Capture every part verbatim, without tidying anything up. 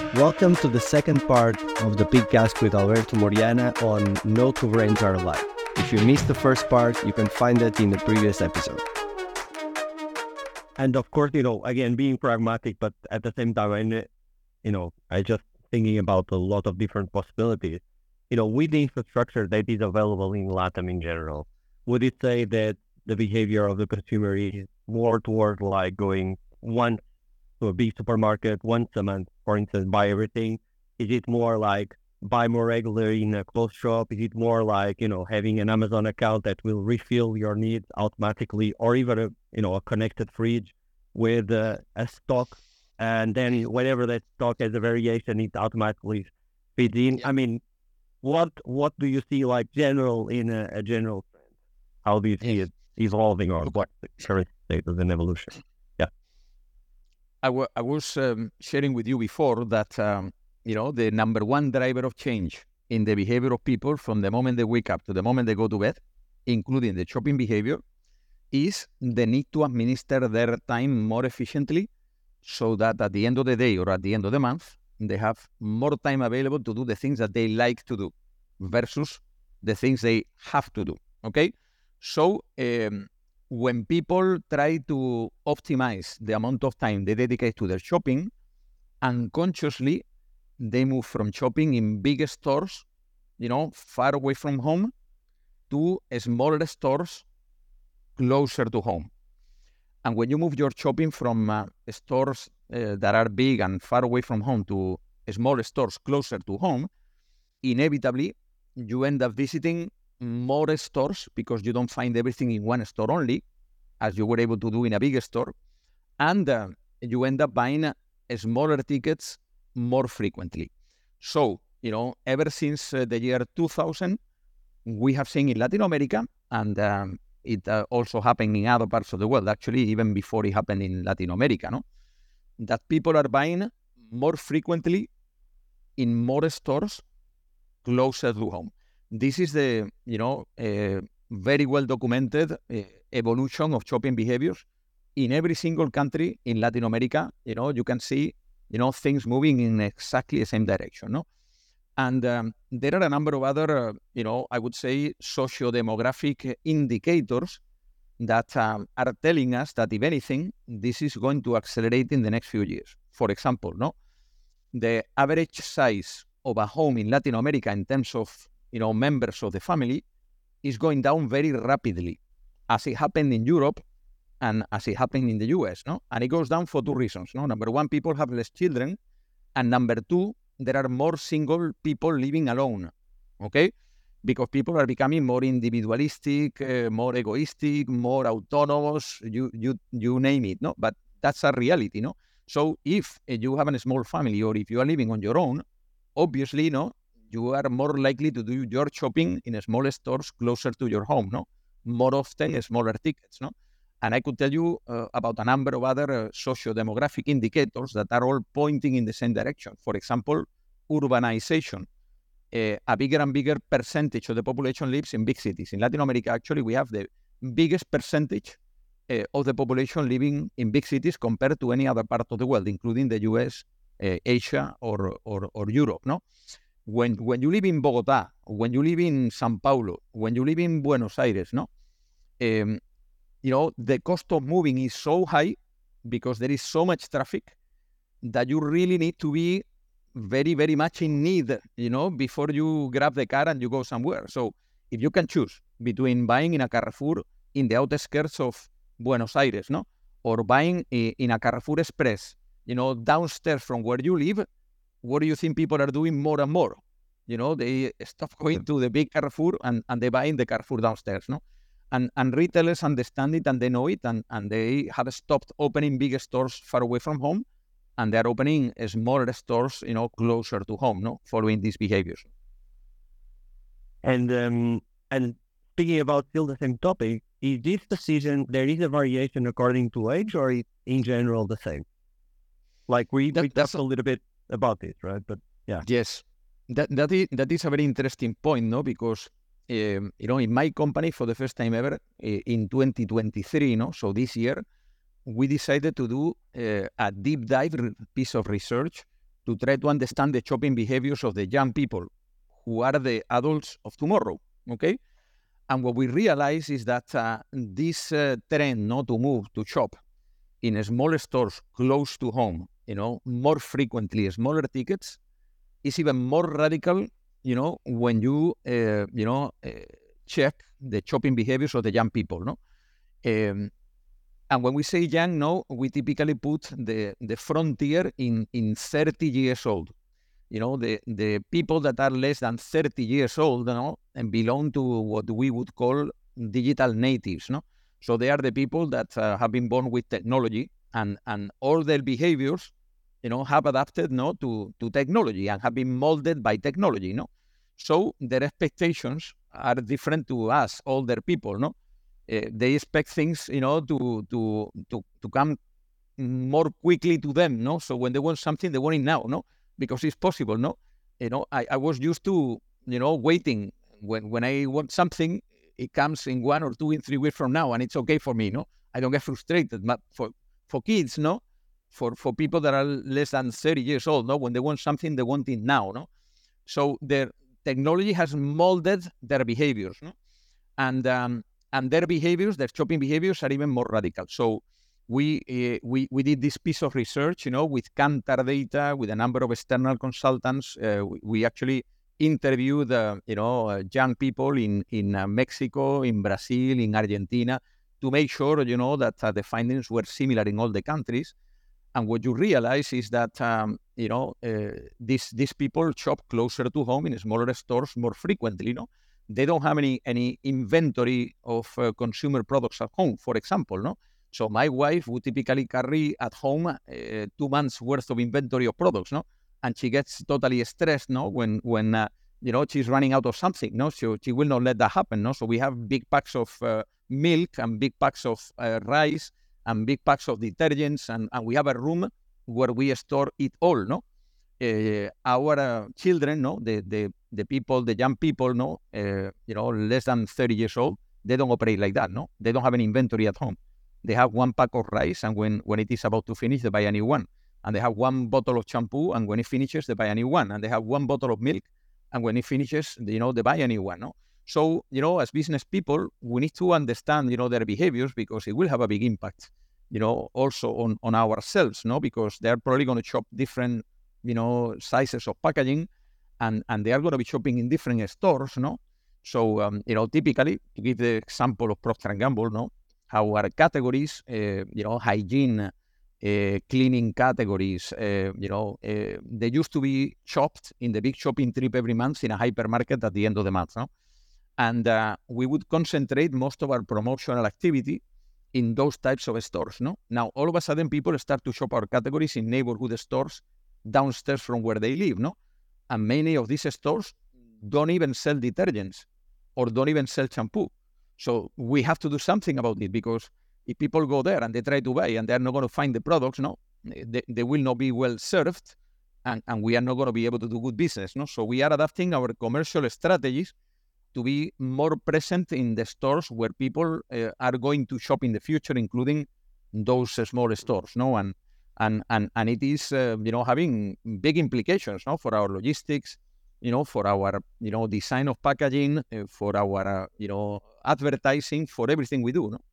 Welcome to the second part of the Pigcast with Alberto Moriana on No Two Brains Are Alike. If you missed the first part, you can find it in the previous episode. And of course, you know, again, being pragmatic, but at the same time, I, you know, I just thinking about a lot of different possibilities. You know, with the infrastructure that is available in LATAM in general, would it say that the behavior of the consumer is more toward like going once to a big supermarket once a month, for instance, buy everything? Is it more like buy more regularly in a clothes shop? Is it more like, you know, having an Amazon account that will refill your needs automatically, or even a, you know, a connected fridge with uh, a stock, and then whenever that stock has a variation, it automatically feeds in? Yeah. I mean, what what do you see like general in a, a general trend? How do you see Yeah. it evolving, or Okay. what the current state of an evolution? I, w- I was um, sharing with you before that, um, you know, the number one driver of change in the behavior of people from the moment they wake up to the moment they go to bed, including the shopping behavior, is the need to administer their time more efficiently so that at the end of the day or at the end of the month, they have more time available to do the things that they like to do versus the things they have to do, okay? So, um, when people try to optimize the amount of time they dedicate to their shopping, unconsciously, they move from shopping in big stores, you know, far away from home, to smaller stores closer to home. And when you move your shopping from uh, stores uh, that are big and far away from home to small stores closer to home, inevitably, you end up visiting more stores because you don't find everything in one store only, as you were able to do in a bigger store, and uh, you end up buying uh, smaller tickets more frequently. So, you know, ever since uh, the year two thousand, we have seen in Latin America, and um, it uh, also happened in other parts of the world, actually, even before it happened in Latin America, no? That people are buying more frequently in more stores closer to home. This is the, you know, uh, very well documented uh, evolution of shopping behaviors in every single country in Latin America. You know, you can see, you know, things moving in exactly the same direction, no? And um, there are a number of other, uh, you know, I would say socio-demographic indicators that um, are telling us that, if anything, this is going to accelerate in the next few years. For example, no, the average size of a home in Latin America in terms of, you know, members of the family is going down very rapidly, as it happened in Europe and as it happened in the U S, no? And it goes down for two reasons, no? Number one, people have less children, and number two, there are more single people living alone, okay? Because people are becoming more individualistic, uh, more egoistic, more autonomous, you you you name it, no? But that's a reality, no? So if uh, you have a small family, or if you are living on your own, obviously, no, you are more likely to do your shopping in smaller stores closer to your home, no? More often, smaller tickets, no? And I could tell you uh, about a number of other uh, socio-demographic indicators that are all pointing in the same direction. For example, urbanization. Uh, a bigger and bigger percentage of the population lives in big cities. In Latin America, actually, we have the biggest percentage uh, of the population living in big cities compared to any other part of the world, including the U S, uh, Asia, or, or or Europe, no? When when you live in Bogota, when you live in São Paulo, when you live in Buenos Aires, no, um, you know, the cost of moving is so high because there is so much traffic that you really need to be very, very much in need, you know, before you grab the car and you go somewhere. So if you can choose between buying in a Carrefour in the outskirts of Buenos Aires, no, or buying in a Carrefour Express, you know, downstairs from where you live, what do you think people are doing more and more? You know, they stop going to the big Carrefour and, and they buy in the Carrefour downstairs, no? And and retailers understand it and they know it, and, and they have stopped opening big stores far away from home, and they're opening smaller stores, you know, closer to home, no, following these behaviors. And um, and speaking about still the same topic, is this decision, there is a variation according to age, or is in general the same? Like we, That- we that's talked a little bit about this, right? But yeah. Yes, that that is that is a very interesting point, no? Because um, you know, in my company, for the first time ever, uh, in twenty twenty-three, you know, so this year, we decided to do uh, a deep dive re- piece of research to try to understand the shopping behaviors of the young people who are the adults of tomorrow, okay? And what we realize is that uh, this uh, trend not to move to shop in smaller stores close to home, you know, more frequently, smaller tickets, is even more radical, you know, when you, uh, you know, uh, check the shopping behaviors of the young people, no? Um, and when we say young, no, we typically put the, the frontier in, in thirty years old. You know, the, the people that are less than thirty years old, you know, and belong to what we would call digital natives, no? So they are the people that uh, have been born with technology, and, and all their behaviors, you know, have adapted, no, to, to technology and have been molded by technology, no? So their expectations are different to us, older people, no? Uh, they expect things, you know, to, to, to, to come more quickly to them, no? So when they want something, they want it now, no? Because it's possible, no? You know, I, I was used to, you know, waiting. When when I want something, it comes in one or two, in three weeks from now, and it's okay for me, no? I don't get frustrated. But for, for kids, no? For for people that are less than thirty years old, no? When they want something, they want it now, no? So their technology has molded their behaviors, no? And um, and their behaviors, their shopping behaviors, are even more radical. So we uh, we we did this piece of research, you know, with Kantar data, with a number of external consultants. Uh, we, we actually interviewed, uh, you know, uh, young people in in uh, Mexico, in Brazil, in Argentina, to make sure, you know, that uh, the findings were similar in all the countries. And what you realize is that, um, you know, uh, these these people shop closer to home in smaller stores more frequently, you know. They don't have any any inventory of uh, consumer products at home, for example, no? So my wife would typically carry at home uh, two months worth of inventory of products, no? And she gets totally stressed, no? When, when uh, you know, she's running out of something, no? So she will not let that happen, no? So we have big packs of uh, milk and big packs of uh, rice and big packs of detergents, and, and we have a room where we store it all, no? Uh, our uh, children, no? The, the, the people, the young people, no? Uh, you know, less than thirty years old, they don't operate like that, no? They don't have an inventory at home. They have one pack of rice, and when, when it is about to finish, they buy a new one. And they have one bottle of shampoo, and when it finishes, they buy a new one. And they have one bottle of milk, and when it finishes, you know, they buy a new one, no? So, you know, as business people, we need to understand, you know, their behaviors, because it will have a big impact, you know, also on, on ourselves, no? Because they're probably going to shop different, you know, sizes of packaging, and, and they are going to be shopping in different stores, no? So, um, you know, typically, to give the example of Procter and Gamble, no? Our categories, uh, you know, hygiene, uh, cleaning categories, uh, you know, uh, they used to be shopped in the big shopping trip every month in a hypermarket at the end of the month, no? And uh, we would concentrate most of our promotional activity in those types of stores, no? Now, all of a sudden, people start to shop our categories in neighborhood stores downstairs from where they live, no? And many of these stores don't even sell detergents or don't even sell shampoo. So we have to do something about it, because if people go there and they try to buy and they're not going to find the products, no, they, they will not be well served, and, and we are not going to be able to do good business, no? So we are adapting our commercial strategies to be more present in the stores where people uh, are going to shop in the future, including those uh, small stores, no? And and and and it is, uh, you know, having big implications, no, for our logistics, you know, for our, you know, design of packaging, uh, for our, uh, you know, advertising, for everything we do, no?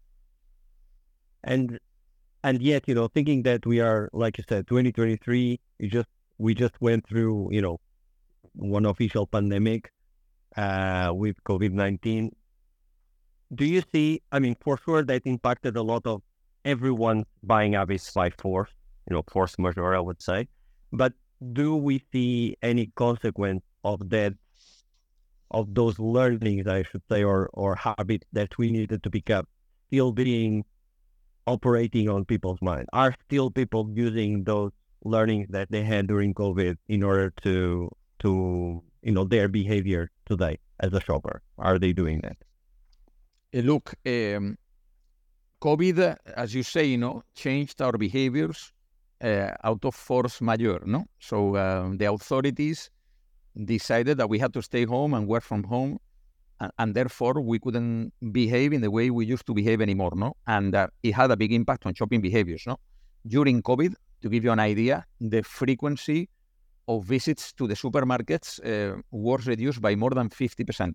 And and yet, you know, thinking that we are, like you said, twenty twenty-three, you just we just went through, you know, one official pandemic uh, with COVID nineteen. Do you see? I mean, for sure, that impacted a lot of everyone's buying habits by force, you know, force majeure, I would say. But do we see any consequence of that, of those learnings, I should say, or or habits that we needed to pick up, still being operating on people's mind? Are still people using those learnings that they had during COVID in order to to you know their behavior today as a shopper? Are they doing that? Uh, look, um, COVID, as you say, you know, changed our behaviors uh, out of force majeure, no? So um, the authorities decided that we had to stay home and work from home, and, and therefore we couldn't behave in the way we used to behave anymore, no? And uh, it had a big impact on shopping behaviors, no? During COVID, to give you an idea, the frequency of visits to the supermarkets uh, was reduced by more than fifty percent.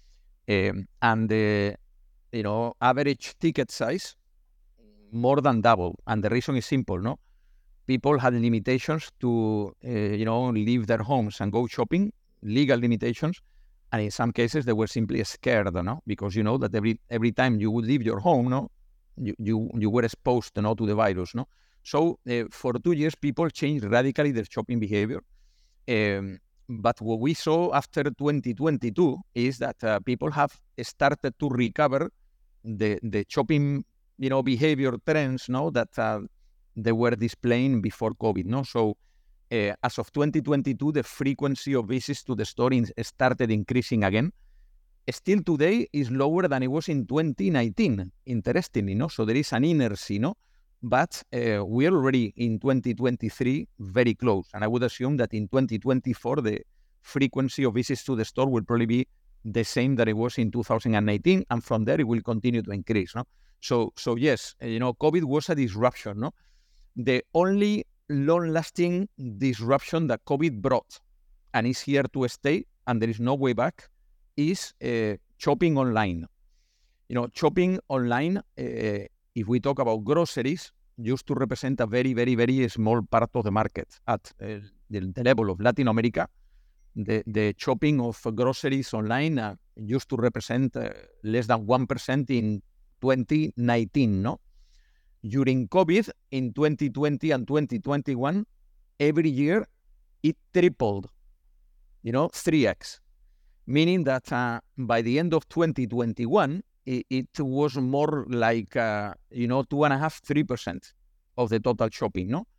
Um, and the you know average ticket size more than double. And the reason is simple, no? People had limitations to uh, you know leave their homes and go shopping, legal limitations, and in some cases they were simply scared, no? Because you know that every every time you would leave your home, no, you you, you were exposed, no, to the virus, no. So uh, for two years, people changed radically their shopping behavior. Um, but what we saw after twenty twenty-two is that uh, people have started to recover the the shopping, you know, behavior trends, no, that uh, they were displaying before COVID, no. So uh, as of twenty twenty-two, the frequency of visits to the store in, started increasing again. Still today is lower than it was in twenty nineteen. Interestingly, no. So there is an inertia, no. But uh, we're already in twenty twenty-three very close. And I would assume that in twenty twenty-four, the frequency of visits to the store will probably be the same that it was in two thousand nineteen. And from there, it will continue to increase. No? So, so yes, you know, COVID was a disruption. No? The only long-lasting disruption that COVID brought, and is here to stay, and there is no way back, is uh, shopping online. You know, shopping online, uh, if we talk about groceries, used to represent a very, very, very small part of the market. At uh, the, the level of Latin America, the, the shopping of groceries online uh, used to represent uh, less than one percent in twenty nineteen, no? During COVID, in twenty twenty and twenty twenty-one, every year, it tripled, you know, three x. Meaning that uh, by the end of twenty twenty-one, it was more like, uh, you know, two and a half, three percent of the total shopping, no?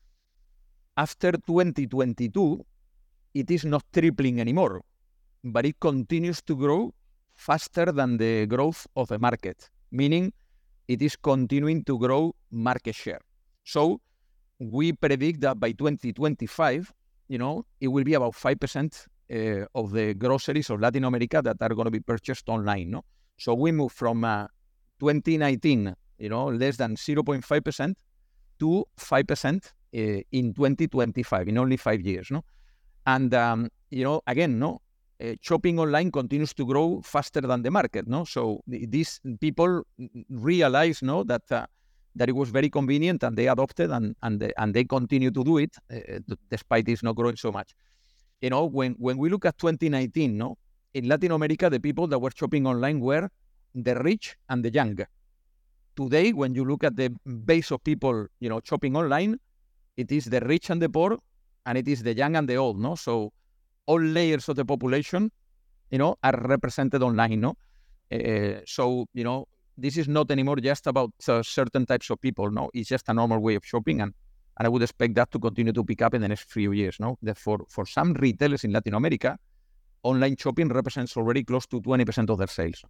After twenty twenty-two, it is not tripling anymore, but it continues to grow faster than the growth of the market, meaning it is continuing to grow market share. So we predict that by twenty twenty-five, you know, it will be about five percent uh, of the groceries of Latin America that are going to be purchased online, no? So we move from uh, twenty nineteen, you know, less than zero point five percent to five percent uh, in twenty twenty-five, in only five years, no? And, um, you know, again, no, uh, shopping online continues to grow faster than the market, no? So th- these people realize, no, that uh, that it was very convenient, and they adopted, and and they, and they continue to do it, uh, despite it's not growing so much. You know, when, when we look at twenty nineteen, no, in Latin America, the people that were shopping online were the rich and the young. Today, when you look at the base of people, you know, shopping online, it is the rich and the poor, and it is the young and the old, no? So all layers of the population, you know, are represented online, no? Uh, so, you know, this is not anymore just about uh, certain types of people, no? It's just a normal way of shopping, and, and I would expect that to continue to pick up in the next few years, no? That for, for some retailers in Latin America, online shopping represents already close to twenty percent of their sales.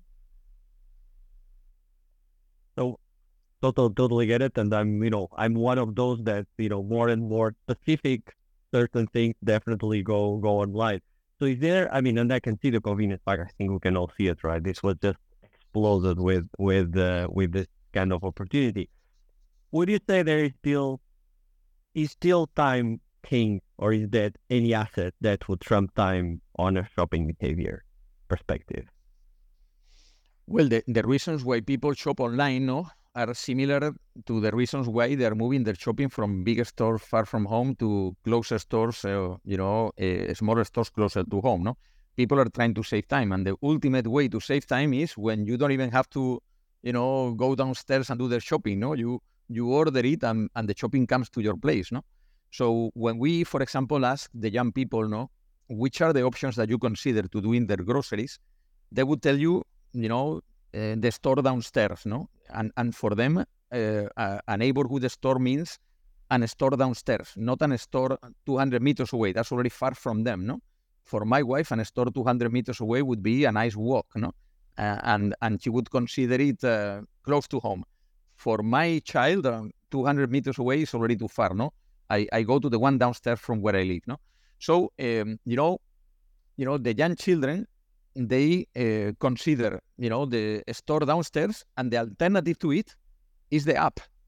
So, total, totally get it. And I'm, you know, I'm one of those that, you know, more and more specific, certain things definitely go, go online. So is there, I mean, and I can see the convenience factor. I think we can all see it, right? This was just exploded with, with, uh, with this kind of opportunity. Would you say there is still, is still time king, or is that any asset that would trump time on a shopping behavior perspective? Well, the, the reasons why people shop online, no, are similar to the reasons why they are moving their shopping from bigger stores far from home to closer stores, uh, you know, uh, smaller stores closer to home, no? People are trying to save time, and the ultimate way to save time is when you don't even have to, you know, go downstairs and do their shopping, no? You you order it, and, and the shopping comes to your place, no? So when we, for example, ask the young people, no, which are the options that you consider to doing their groceries, they would tell you, you know, uh, the store downstairs, no? And and for them, uh, a, a neighborhood store means an store downstairs, not a store two hundred meters away. That's already far from them, no? For my wife, a store two hundred meters away would be a nice walk, no? Uh, and, and she would consider it uh, close to home. For my child, uh, two hundred meters away is already too far, no? I, I go to the one downstairs from where I live, no? So, um, you know, you know, the young children, they uh, consider, you know, the store downstairs, and the alternative to it is the app.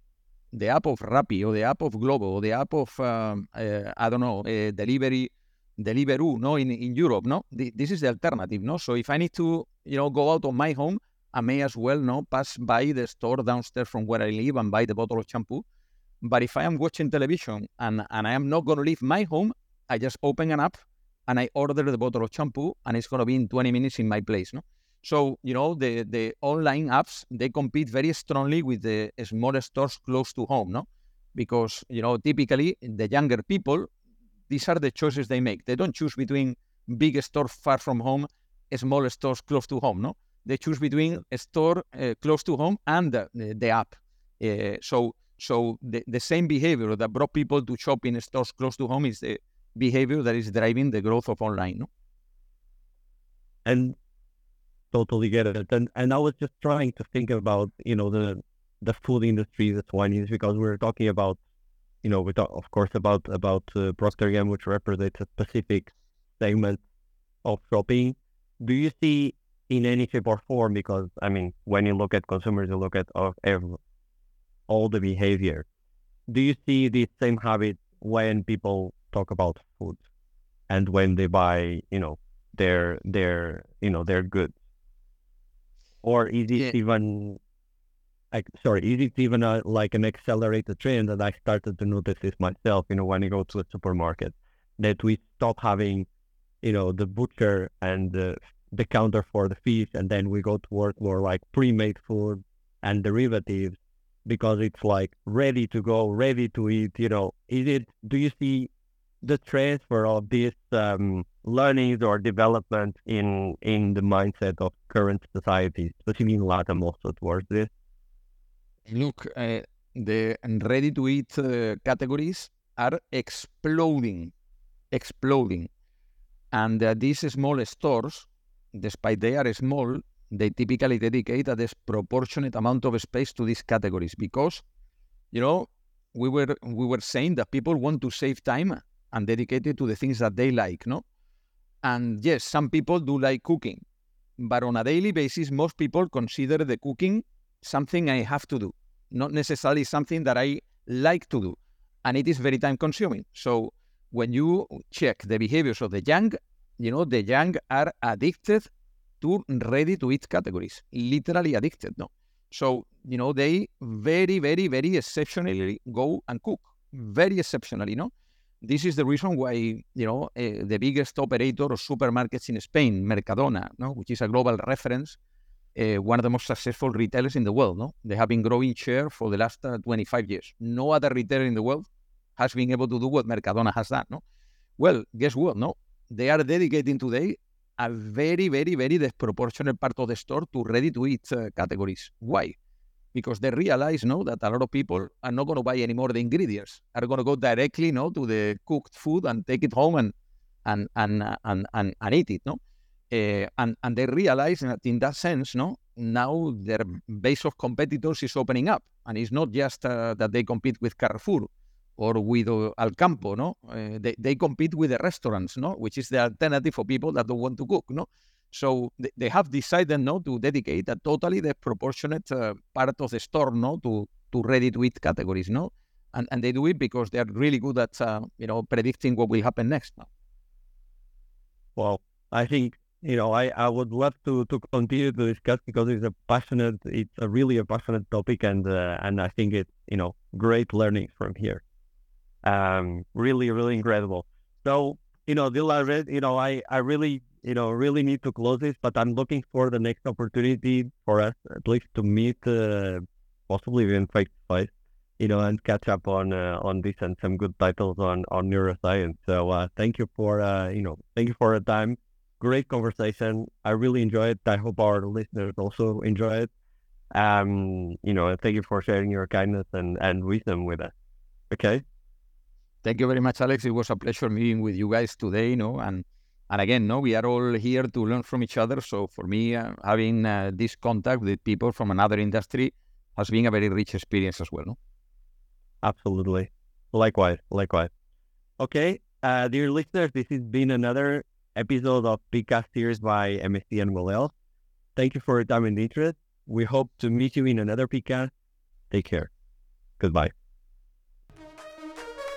the app of Rappi or the app of Glovo or the app of, um, uh, I don't know, uh, delivery, Deliveroo, no, in, in Europe, no? This is the alternative, no? So if I need to, you know, go out of my home, I may as well, no, pass by the store downstairs from where I live and buy the bottle of shampoo. But if I am watching television and, and I am not going to leave my home, I just open an app and I order the bottle of shampoo and it's going to be in twenty minutes in my place, no? So, you know, the, the online apps, they compete very strongly with the smaller stores close to home, no? Because, you know, typically the younger people, these are the choices they make. They don't choose between big stores far from home, small stores close to home, no? They choose between a store uh, close to home and the, the app. Uh, so so the, the same behavior that brought people to shop in stores close to home is the behavior that is driving the growth of online, no? And totally get it. And and I was just trying to think about, you know, the the food industry, the wine industry, because we're talking about, you know, we talk, of course, about about uh, Procter and Gamble, which represents a specific segment of shopping. Do you see in any shape or form, because, I mean, when you look at consumers, you look at uh, every, all the behavior. Do you see the same habit when people talk about food and when they buy, you know, their, their, you know, their goods? Or is it Yeah. even, like, sorry, is it even a, like an accelerated trend that I started to notice this myself, you know, when you go to a supermarket, that we stop having, you know, the butcher and the, the counter for the fish, and then we go toward more like pre-made food and derivatives, because it's like ready to go, ready to eat, you know. Is it, do you see the transfer of these um, learnings or development in in the mindset of current society, especially in Latin also towards this? Look, uh, the ready-to-eat uh, categories are exploding, exploding. And uh, these small stores, despite they are small, they typically dedicate a disproportionate amount of space to these categories because, you know, we were we were saying that people want to save time and dedicate it to the things that they like, no? And yes, some people do like cooking, but on a daily basis, most people consider the cooking something I have to do, not necessarily something that I like to do. And it is very time consuming. So when you check the behaviors of the young, you know, the young are addicted to ready-to-eat categories, literally addicted, no? So, you know, they very, very, very exceptionally go and cook, very exceptionally, no? This is the reason why, you know, uh, the biggest operator of supermarkets in Spain, Mercadona, no, which is a global reference, uh, one of the most successful retailers in the world, no? They have been growing share for the last uh, twenty-five years. No other retailer in the world has been able to do what Mercadona has done, no? Well, guess what, no? They are dedicating today a very, very, very disproportionate part of the store to ready-to-eat uh, categories. Why? Because they realize, no, that a lot of people are not going to buy anymore the ingredients, are going to go directly, no, to the cooked food and take it home and and and uh, and, and, and eat it, no. Uh, and and they realize that in that sense, no, now their base of competitors is opening up, and it's not just uh, that they compete with Carrefour or with uh, Alcampo, no. Uh, they they compete with the restaurants, no, which is the alternative for people that don't want to cook, no. So they have decided, no, to dedicate a totally disproportionate uh, part of the store, no, to, to ready-to-eat categories, no, and and they do it because they are really good at, uh, you know, predicting what will happen next. No? Well, I think, you know, I, I would love to, to continue to discuss because it's a passionate, it's a really a passionate topic, and uh, and I think it's, you know, great learning from here. Um, really, really incredible. So, you know, Dila, you know, I, I really, you know, really need to close this, but I'm looking for the next opportunity for us at least to meet, uh, possibly even face to face, you know, and catch up on uh, on this and some good titles on on neuroscience. So uh, thank you for, uh, you know, thank you for the time. Great conversation. I really enjoy it. I hope our listeners also enjoy it. Um, you know, and thank you for sharing your kindness and, and wisdom with us. Okay. Thank you very much, Alex. It was a pleasure meeting with you guys today, you know, and And again, no, we are all here to learn from each other. So for me, uh, having uh, this contact with people from another industry has been a very rich experience as well. No? Absolutely. Likewise. Likewise. Okay. Uh, dear listeners, this has been another episode of PeakCast series by M S C and Will Else. Thank you for your time and interest. We hope to meet you in another PeakCast. Take care. Goodbye.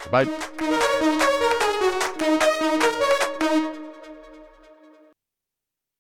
Bye.